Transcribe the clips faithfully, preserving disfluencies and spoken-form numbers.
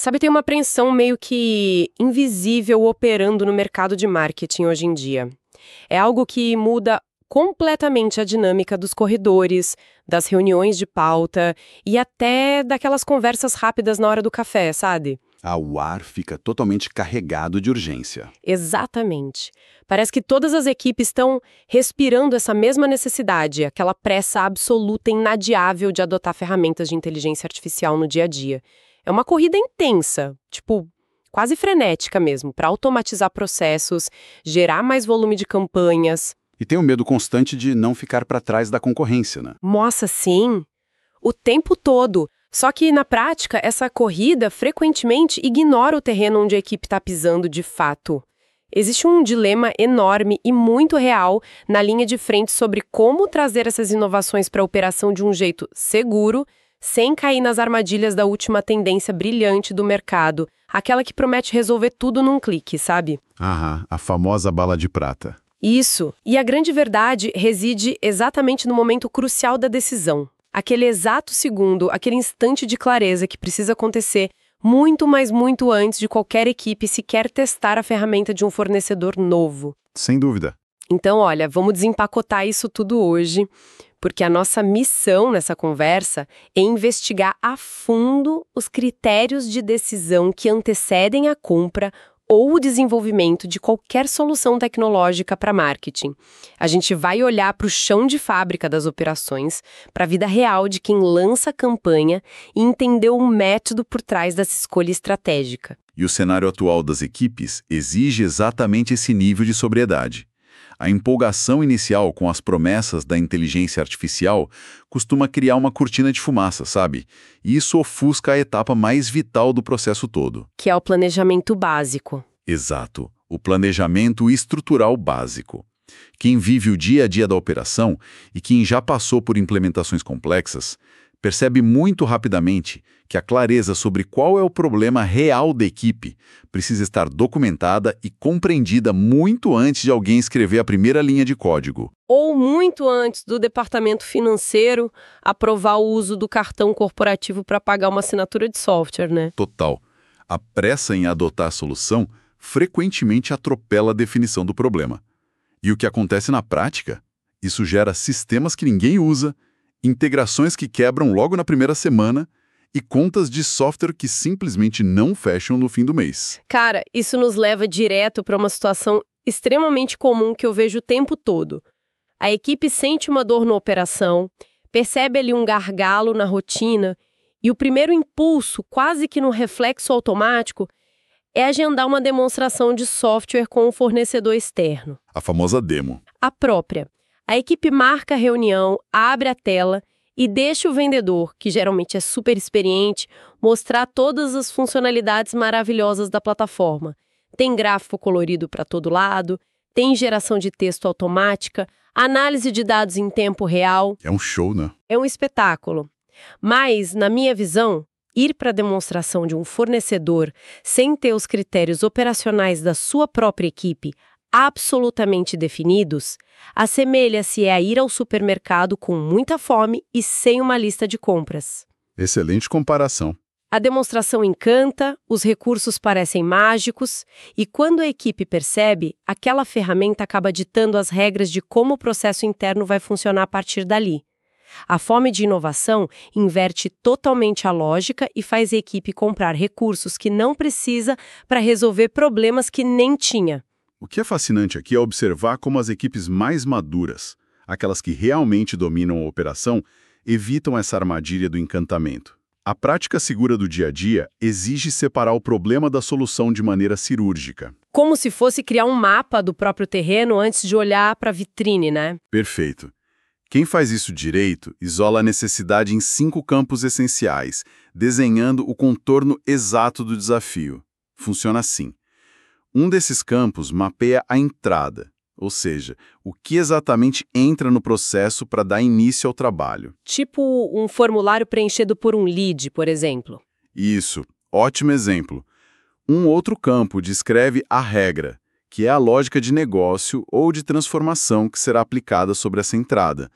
Sabe, tem uma apreensão meio que invisível operando no mercado de marketing hoje em dia. É algo que muda completamente a dinâmica dos corredores, das reuniões de pauta e até daquelas conversas rápidas na hora do café, sabe? Ah, o ar fica totalmente carregado de urgência. Exatamente. Parece que todas as equipes estão respirando essa mesma necessidade, aquela pressa absoluta e inadiável de adotar ferramentas de inteligência artificial no dia a dia. É uma corrida intensa, tipo, quase frenética mesmo, para automatizar processos, gerar mais volume de campanhas. E tem o medo constante de não ficar para trás da concorrência, né? Nossa, sim! O tempo todo. Só que, na prática, essa corrida frequentemente ignora o terreno onde a equipe está pisando de fato. Existe um dilema enorme e muito real na linha de frente sobre como trazer essas inovações para a operação de um jeito seguro, sem cair nas armadilhas da última tendência brilhante do mercado, aquela que promete resolver tudo num clique, sabe? Aham, a famosa bala de prata. Isso. E a grande verdade reside exatamente no momento crucial da decisão. Aquele exato segundo, aquele instante de clareza que precisa acontecer muito, mas muito antes de qualquer equipe sequer testar a ferramenta de um fornecedor novo. Sem dúvida. Então, olha, vamos desempacotar isso tudo hoje, porque a nossa missão nessa conversa é investigar a fundo os critérios de decisão que antecedem a compra ou o desenvolvimento de qualquer solução tecnológica para marketing. A gente vai olhar para o chão de fábrica das operações, para a vida real de quem lança a campanha e entender o método por trás dessa escolha estratégica. E o cenário atual das equipes exige exatamente esse nível de sobriedade. A empolgação inicial com as promessas da inteligência artificial costuma criar uma cortina de fumaça, sabe? E isso ofusca a etapa mais vital do processo todo. Que é o planejamento básico. Exato, o planejamento estrutural básico. Quem vive o dia a dia da operação e quem já passou por implementações complexas, percebe muito rapidamente que a clareza sobre qual é o problema real da equipe precisa estar documentada e compreendida muito antes de alguém escrever a primeira linha de código. Ou muito antes do departamento financeiro aprovar o uso do cartão corporativo para pagar uma assinatura de software, né? Total. A pressa em adotar a solução frequentemente atropela a definição do problema. E o que acontece na prática? Isso gera sistemas que ninguém usa, integrações que quebram logo na primeira semana e contas de software que simplesmente não fecham no fim do mês. Cara, isso nos leva direto para uma situação extremamente comum que eu vejo o tempo todo. A equipe sente uma dor na operação, percebe ali um gargalo na rotina e o primeiro impulso, quase que no reflexo automático, é agendar uma demonstração de software com um fornecedor externo. A famosa demo. A própria. A equipe marca a reunião, abre a tela e deixa o vendedor, que geralmente é super experiente, mostrar todas as funcionalidades maravilhosas da plataforma. Tem gráfico colorido para todo lado, tem geração de texto automática, análise de dados em tempo real. É um show, né? É um espetáculo. Mas, na minha visão, ir para a demonstração de um fornecedor sem ter os critérios operacionais da sua própria equipe absolutamente definidos, assemelha-se a ir ao supermercado com muita fome e sem uma lista de compras. Excelente comparação. A demonstração encanta, os recursos parecem mágicos e quando a equipe percebe, aquela ferramenta acaba ditando as regras de como o processo interno vai funcionar a partir dali. A fome de inovação inverte totalmente a lógica e faz a equipe comprar recursos que não precisa para resolver problemas que nem tinha. O que é fascinante aqui é observar como as equipes mais maduras, aquelas que realmente dominam a operação, evitam essa armadilha do encantamento. A prática segura do dia a dia exige separar o problema da solução de maneira cirúrgica. Como se fosse criar um mapa do próprio terreno antes de olhar para a vitrine, né? Perfeito. Quem faz isso direito isola a necessidade em cinco campos essenciais, desenhando o contorno exato do desafio. Funciona assim. Um desses campos mapeia a entrada, ou seja, o que exatamente entra no processo para dar início ao trabalho. Tipo um formulário preenchido por um lead, por exemplo. Isso, ótimo exemplo. Um outro campo descreve a regra, que é a lógica de negócio ou de transformação que será aplicada sobre essa entrada,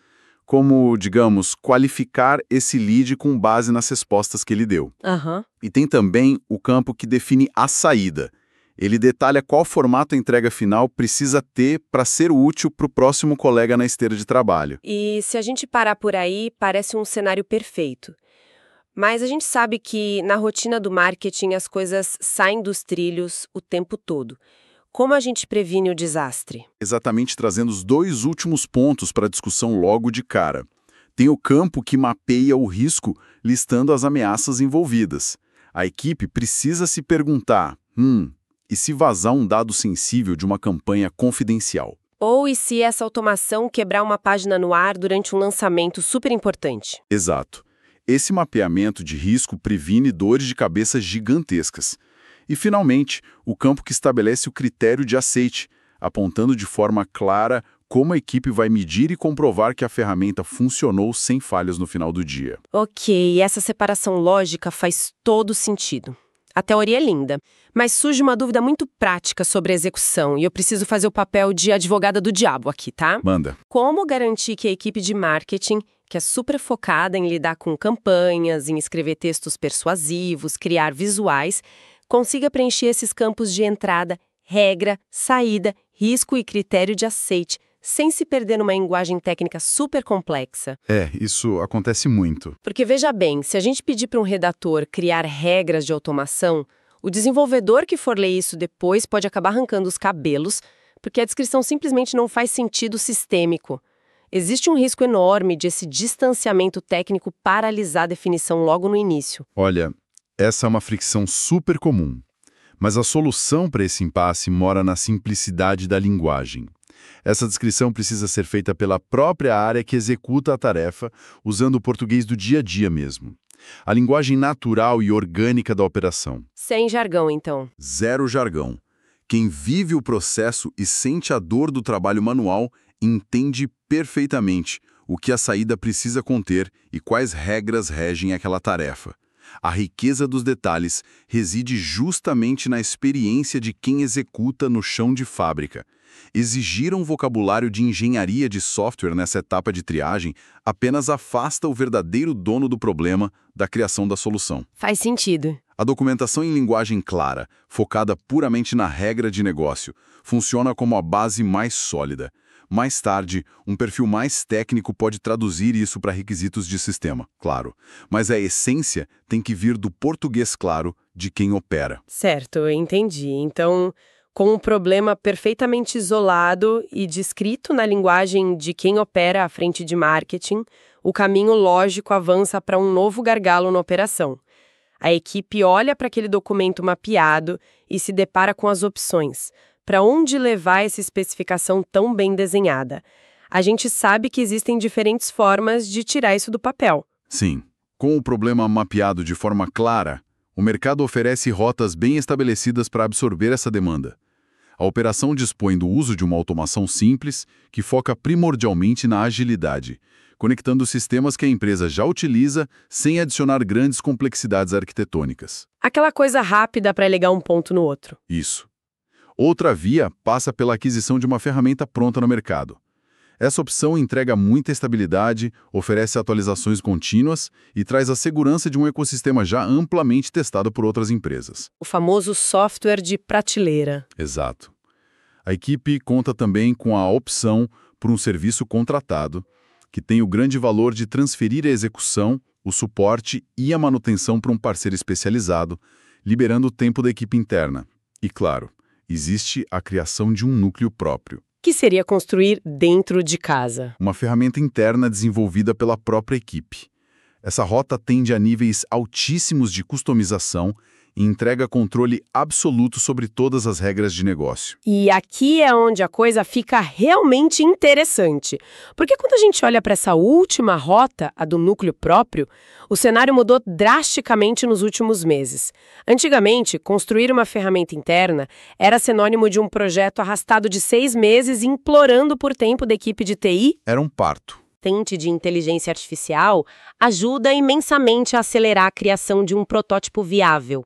como, digamos, qualificar esse lead com base nas respostas que ele deu. Aham. E tem também o campo que define a saída. Ele detalha qual formato a entrega final precisa ter para ser útil para o próximo colega na esteira de trabalho. E se a gente parar por aí, parece um cenário perfeito. Mas a gente sabe que na rotina do marketing as coisas saem dos trilhos o tempo todo. Como a gente previne o desastre? Exatamente, trazendo os dois últimos pontos para a discussão logo de cara. Tem o campo que mapeia o risco, listando as ameaças envolvidas. A equipe precisa se perguntar, hum, e se vazar um dado sensível de uma campanha confidencial? Ou e se essa automação quebrar uma página no ar durante um lançamento super importante? Exato. Esse mapeamento de risco previne dores de cabeça gigantescas. E, finalmente, o campo que estabelece o critério de aceite, apontando de forma clara como a equipe vai medir e comprovar que a ferramenta funcionou sem falhas no final do dia. Ok, essa separação lógica faz todo sentido. A teoria é linda, mas surge uma dúvida muito prática sobre a execução e eu preciso fazer o papel de advogada do diabo aqui, tá? Manda. Como garantir que a equipe de marketing, que é super focada em lidar com campanhas, em escrever textos persuasivos, criar visuais, consiga preencher esses campos de entrada, regra, saída, risco e critério de aceite, sem se perder numa linguagem técnica super complexa? É, isso acontece muito. Porque veja bem, se a gente pedir para um redator criar regras de automação, o desenvolvedor que for ler isso depois pode acabar arrancando os cabelos, porque a descrição simplesmente não faz sentido sistêmico. Existe um risco enorme de esse distanciamento técnico paralisar a definição logo no início. Olha, essa é uma fricção super comum. Mas a solução para esse impasse mora na simplicidade da linguagem. Essa descrição precisa ser feita pela própria área que executa a tarefa, usando o português do dia a dia mesmo. A linguagem natural e orgânica da operação. Sem jargão, então. Zero jargão. Quem vive o processo e sente a dor do trabalho manual entende perfeitamente o que a saída precisa conter e quais regras regem aquela tarefa. A riqueza dos detalhes reside justamente na experiência de quem executa no chão de fábrica. Exigir um vocabulário de engenharia de software nessa etapa de triagem apenas afasta o verdadeiro dono do problema da criação da solução. Faz sentido. A documentação em linguagem clara, focada puramente na regra de negócio, funciona como a base mais sólida. Mais tarde, um perfil mais técnico pode traduzir isso para requisitos de sistema, claro. Mas a essência tem que vir do português claro de quem opera. Certo, eu entendi. Então, com um problema perfeitamente isolado e descrito na linguagem de quem opera à frente de marketing, o caminho lógico avança para um novo gargalo na operação. A equipe olha para aquele documento mapeado e se depara com as opções. Para onde levar essa especificação tão bem desenhada? A gente sabe que existem diferentes formas de tirar isso do papel. Sim. Com o problema mapeado de forma clara, o mercado oferece rotas bem estabelecidas para absorver essa demanda. A operação dispõe do uso de uma automação simples que foca primordialmente na agilidade, conectando sistemas que a empresa já utiliza sem adicionar grandes complexidades arquitetônicas. Aquela coisa rápida para ligar um ponto no outro. Isso. Outra via passa pela aquisição de uma ferramenta pronta no mercado. Essa opção entrega muita estabilidade, oferece atualizações contínuas e traz a segurança de um ecossistema já amplamente testado por outras empresas. O famoso software de prateleira. Exato. A equipe conta também com a opção por um serviço contratado, que tem o grande valor de transferir a execução, o suporte e a manutenção para um parceiro especializado, liberando o tempo da equipe interna. E, claro, existe a criação de um núcleo próprio. Que seria construir dentro de casa. Uma ferramenta interna desenvolvida pela própria equipe. Essa rota tende a níveis altíssimos de customização e entrega controle absoluto sobre todas as regras de negócio. E aqui é onde a coisa fica realmente interessante. Porque quando a gente olha para essa última rota, a do núcleo próprio, o cenário mudou drasticamente nos últimos meses. Antigamente, construir uma ferramenta interna era sinônimo de um projeto arrastado de seis meses e implorando por tempo da equipe de T I. Era um parto. Tente de inteligência artificial ajuda imensamente a acelerar a criação de um protótipo viável.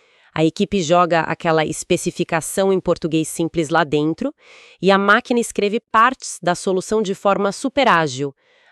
A equipe joga aquela especificação em português simples lá dentro e a máquina escreve partes da solução de forma super ágil.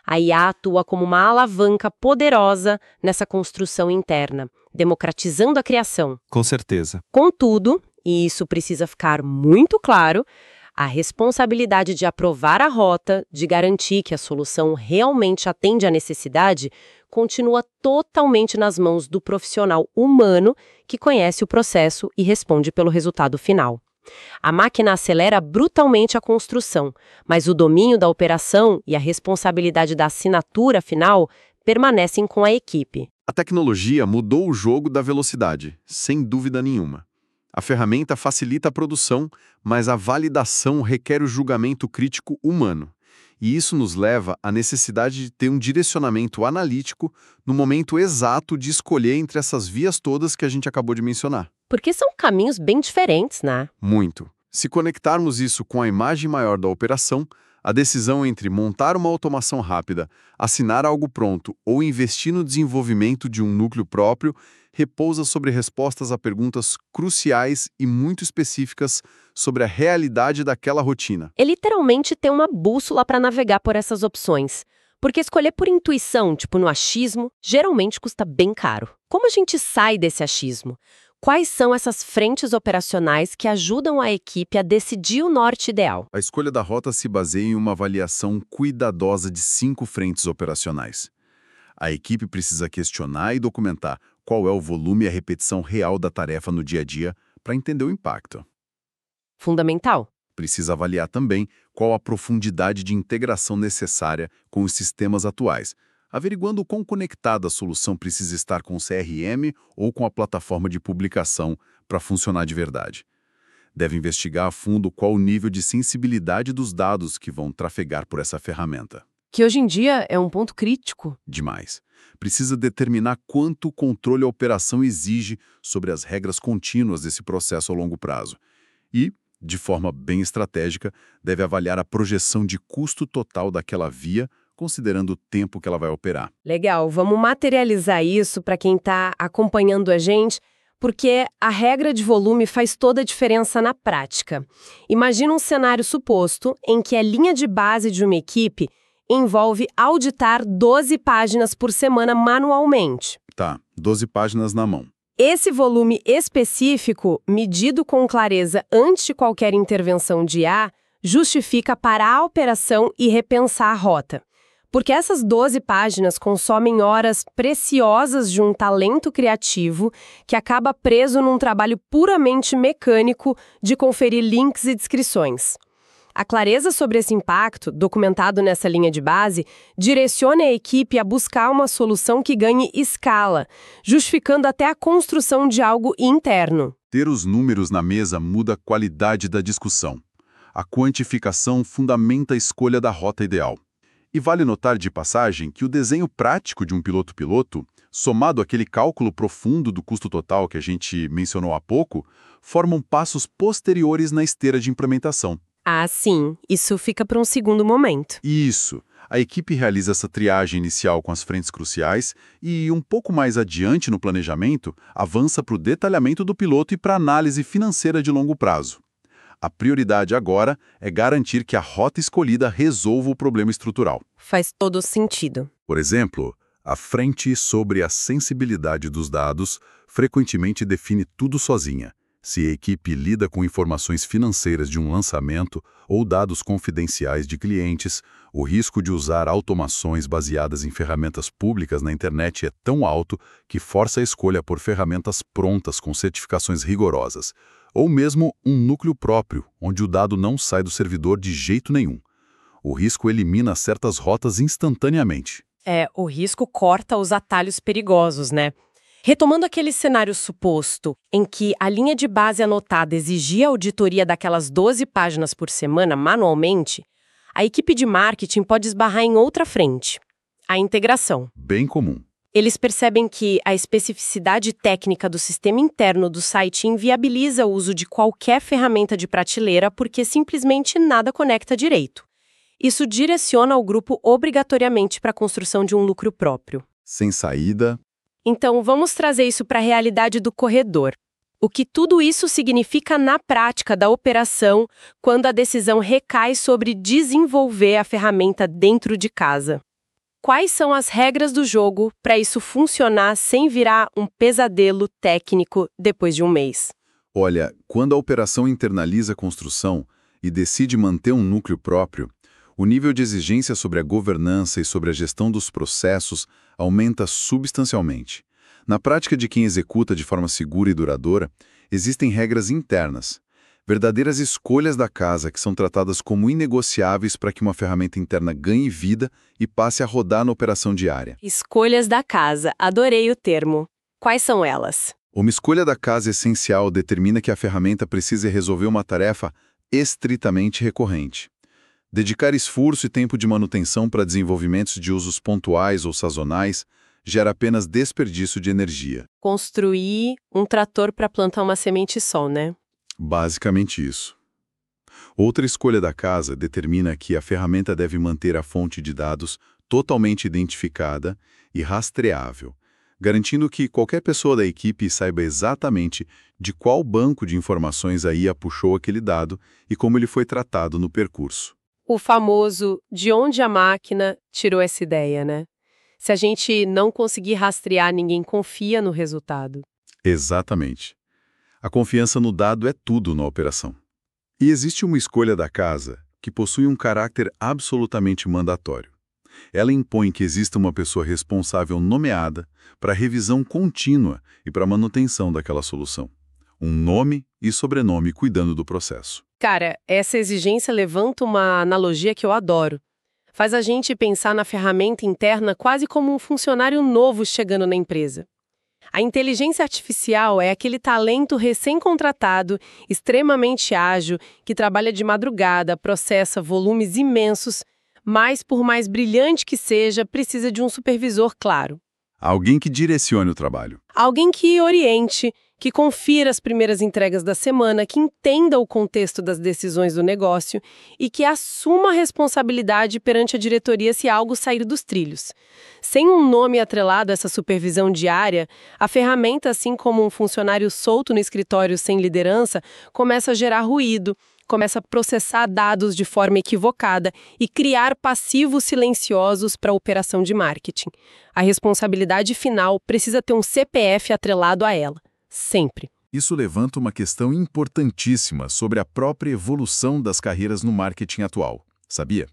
A I A atua como uma alavanca poderosa nessa construção interna, democratizando a criação. Com certeza. Contudo, e isso precisa ficar muito claro, a responsabilidade de aprovar a rota, de garantir que a solução realmente atende à necessidade, continua totalmente nas mãos do profissional humano que conhece o processo e responde pelo resultado final. A máquina acelera brutalmente a construção, mas o domínio da operação e a responsabilidade da assinatura final permanecem com a equipe. A tecnologia mudou o jogo da velocidade, sem dúvida nenhuma. A ferramenta facilita a produção, mas a validação requer o julgamento crítico humano. E isso nos leva à necessidade de ter um direcionamento analítico no momento exato de escolher entre essas vias todas que a gente acabou de mencionar. Porque são caminhos bem diferentes, né? Muito. Se conectarmos isso com a imagem maior da operação, a decisão entre montar uma automação rápida, assinar algo pronto ou investir no desenvolvimento de um núcleo próprio repousa sobre respostas a perguntas cruciais e muito específicas sobre a realidade daquela rotina. É literalmente ter uma bússola para navegar por essas opções. Porque escolher por intuição, tipo no achismo, geralmente custa bem caro. Como a gente sai desse achismo? Quais são essas frentes operacionais que ajudam a equipe a decidir o norte ideal? A escolha da rota se baseia em uma avaliação cuidadosa de cinco frentes operacionais. A equipe precisa questionar e documentar qual é o volume e a repetição real da tarefa no dia a dia para entender o impacto. Fundamental. Precisa avaliar também qual a profundidade de integração necessária com os sistemas atuais, averiguando o quão conectada a solução precisa estar com o C R M ou com a plataforma de publicação para funcionar de verdade. Deve investigar a fundo qual o nível de sensibilidade dos dados que vão trafegar por essa ferramenta. Que hoje em dia é um ponto crítico. Demais. Precisa determinar quanto o controle a operação exige sobre as regras contínuas desse processo a longo prazo. E, de forma bem estratégica, deve avaliar a projeção de custo total daquela via, considerando o tempo que ela vai operar. Legal, vamos materializar isso para quem está acompanhando a gente, porque a regra de volume faz toda a diferença na prática. Imagina um cenário suposto em que a linha de base de uma equipe envolve auditar doze páginas por semana manualmente. Tá, doze páginas na mão. Esse volume específico, medido com clareza antes de qualquer intervenção de I A, justifica parar a operação e repensar a rota. Porque essas doze páginas consomem horas preciosas de um talento criativo que acaba preso num trabalho puramente mecânico de conferir links e descrições. A clareza sobre esse impacto, documentado nessa linha de base, direciona a equipe a buscar uma solução que ganhe escala, justificando até a construção de algo interno. Ter os números na mesa muda a qualidade da discussão. A quantificação fundamenta a escolha da rota ideal. E vale notar de passagem que o desenho prático de um piloto-piloto, somado àquele cálculo profundo do custo total que a gente mencionou há pouco, formam passos posteriores na esteira de implementação. Ah, sim. Isso fica para um segundo momento. Isso. A equipe realiza essa triagem inicial com as frentes cruciais e, um pouco mais adiante no planejamento, avança para o detalhamento do piloto e para a análise financeira de longo prazo. A prioridade agora é garantir que a rota escolhida resolva o problema estrutural. Faz todo sentido. Por exemplo, a frente sobre a sensibilidade dos dados frequentemente define tudo sozinha. Se a equipe lida com informações financeiras de um lançamento ou dados confidenciais de clientes, o risco de usar automações baseadas em ferramentas públicas na internet é tão alto que força a escolha por ferramentas prontas com certificações rigorosas, ou mesmo um núcleo próprio, onde o dado não sai do servidor de jeito nenhum. O risco elimina certas rotas instantaneamente. É, o risco corta os atalhos perigosos, né? Retomando aquele cenário suposto em que a linha de base anotada exigia a auditoria daquelas doze páginas por semana manualmente, a equipe de marketing pode esbarrar em outra frente, a integração. Bem comum. Eles percebem que a especificidade técnica do sistema interno do site inviabiliza o uso de qualquer ferramenta de prateleira porque simplesmente nada conecta direito. Isso direciona o grupo obrigatoriamente para a construção de um lucro próprio. Sem saída. Então, vamos trazer isso para a realidade do corredor. O que tudo isso significa na prática da operação quando a decisão recai sobre desenvolver a ferramenta dentro de casa. Quais são as regras do jogo para isso funcionar sem virar um pesadelo técnico depois de um mês? Olha, quando a operação internaliza a construção e decide manter um núcleo próprio, o nível de exigência sobre a governança e sobre a gestão dos processos aumenta substancialmente. Na prática de quem executa de forma segura e duradoura, existem regras internas, verdadeiras escolhas da casa que são tratadas como inegociáveis para que uma ferramenta interna ganhe vida e passe a rodar na operação diária. Escolhas da casa. Adorei o termo. Quais são elas? Uma escolha da casa essencial determina que a ferramenta precise resolver uma tarefa estritamente recorrente. Dedicar esforço e tempo de manutenção para desenvolvimentos de usos pontuais ou sazonais gera apenas desperdício de energia. Construir um trator para plantar uma semente só, né? Basicamente isso. Outra escolha da casa determina que a ferramenta deve manter a fonte de dados totalmente identificada e rastreável, garantindo que qualquer pessoa da equipe saiba exatamente de qual banco de informações a I A puxou aquele dado e como ele foi tratado no percurso. O famoso de onde a máquina tirou essa ideia, né? Se a gente não conseguir rastrear, ninguém confia no resultado. Exatamente. A confiança no dado é tudo na operação. E existe uma escolha da casa que possui um caráter absolutamente mandatório. Ela impõe que exista uma pessoa responsável nomeada para revisão contínua e para manutenção daquela solução. Um nome e sobrenome cuidando do processo. Cara, essa exigência levanta uma analogia que eu adoro. Faz a gente pensar na ferramenta interna quase como um funcionário novo chegando na empresa. A inteligência artificial é aquele talento recém-contratado, extremamente ágil, que trabalha de madrugada, processa volumes imensos, mas, por mais brilhante que seja, precisa de um supervisor claro. Alguém que direcione o trabalho. Alguém que oriente, que confira as primeiras entregas da semana, que entenda o contexto das decisões do negócio e que assuma a responsabilidade perante a diretoria se algo sair dos trilhos. Sem um nome atrelado a essa supervisão diária, a ferramenta, assim como um funcionário solto no escritório sem liderança, começa a gerar ruído, começa a processar dados de forma equivocada e criar passivos silenciosos para a operação de marketing. A responsabilidade final precisa ter um C P F atrelado a ela. Sempre. Isso levanta uma questão importantíssima sobre a própria evolução das carreiras no marketing atual, sabia?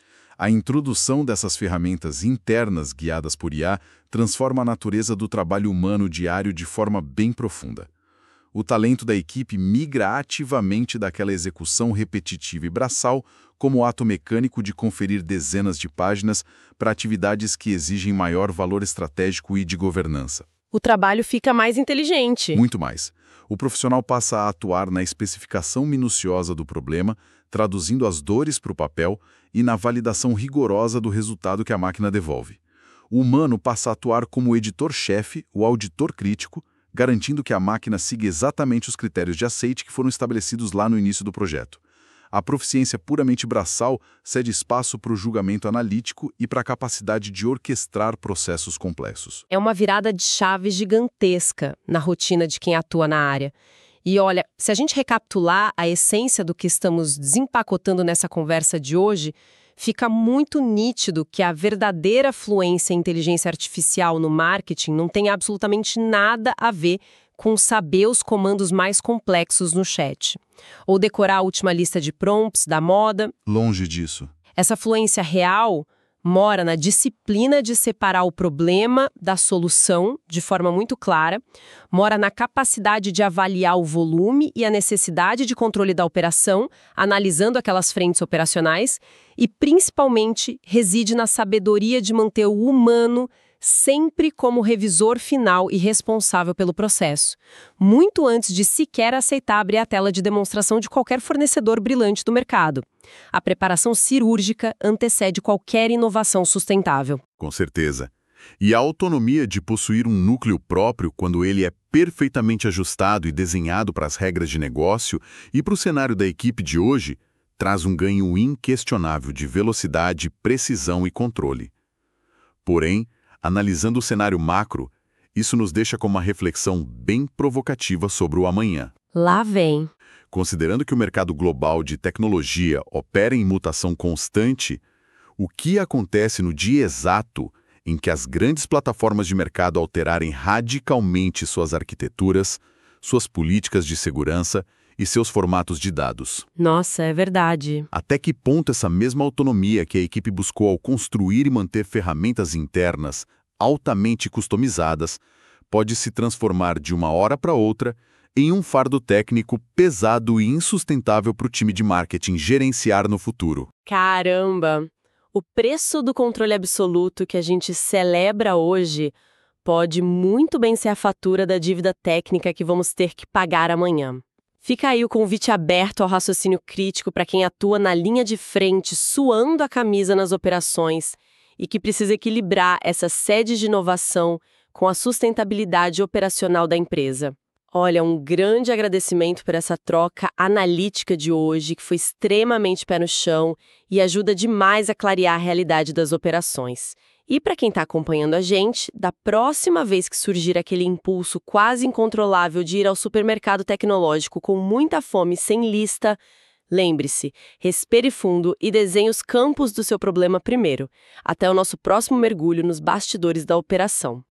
A introdução dessas ferramentas internas guiadas por I A transforma a natureza do trabalho humano diário de forma bem profunda. O talento da equipe migra ativamente daquela execução repetitiva e braçal, como ato mecânico de conferir dezenas de páginas, para atividades que exigem maior valor estratégico e de governança. O trabalho fica mais inteligente. Muito mais. O profissional passa a atuar na especificação minuciosa do problema, traduzindo as dores para o papel e na validação rigorosa do resultado que a máquina devolve. O humano passa a atuar como o editor-chefe, o auditor crítico, garantindo que a máquina siga exatamente os critérios de aceite que foram estabelecidos lá no início do projeto. A proficiência puramente braçal cede espaço para o julgamento analítico e para a capacidade de orquestrar processos complexos. É uma virada de chave gigantesca na rotina de quem atua na área. E olha, se a gente recapitular a essência do que estamos desempacotando nessa conversa de hoje, fica muito nítido que a verdadeira fluência em inteligência artificial no marketing não tem absolutamente nada a ver com saber os comandos mais complexos no chat, ou decorar a última lista de prompts da moda. Longe disso. Essa fluência real mora na disciplina de separar o problema da solução de forma muito clara, mora na capacidade de avaliar o volume e a necessidade de controle da operação, analisando aquelas frentes operacionais, e principalmente reside na sabedoria de manter o humano sempre como revisor final e responsável pelo processo, muito antes de sequer aceitar abrir a tela de demonstração de qualquer fornecedor brilhante do mercado. A preparação cirúrgica antecede qualquer inovação sustentável. Com certeza. E a autonomia de possuir um núcleo próprio quando ele é perfeitamente ajustado e desenhado para as regras de negócio e para o cenário da equipe de hoje, traz um ganho inquestionável de velocidade, precisão e controle. Porém, analisando o cenário macro, isso nos deixa com uma reflexão bem provocativa sobre o amanhã. Lá vem. Considerando que o mercado global de tecnologia opera em mutação constante, O que acontece no dia exato em que as grandes plataformas de mercado alterarem radicalmente suas arquiteturas, suas políticas de segurança e seus formatos de dados. Nossa, é verdade. Até que ponto essa mesma autonomia que a equipe buscou ao construir e manter ferramentas internas altamente customizadas pode se transformar de uma hora para outra em um fardo técnico pesado e insustentável para o time de marketing gerenciar no futuro. Caramba! O preço do controle absoluto que a gente celebra hoje pode muito bem ser a fatura da dívida técnica que vamos ter que pagar amanhã. Fica aí o convite aberto ao raciocínio crítico para quem atua na linha de frente, suando a camisa nas operações e que precisa equilibrar essa sede de inovação com a sustentabilidade operacional da empresa. Olha, um grande agradecimento por essa troca analítica de hoje, que foi extremamente pé no chão e ajuda demais a clarear a realidade das operações. E para quem está acompanhando a gente, da próxima vez que surgir aquele impulso quase incontrolável de ir ao supermercado tecnológico com muita fome sem lista, lembre-se, respire fundo e desenhe os campos do seu problema primeiro. Até o nosso próximo mergulho nos bastidores da operação.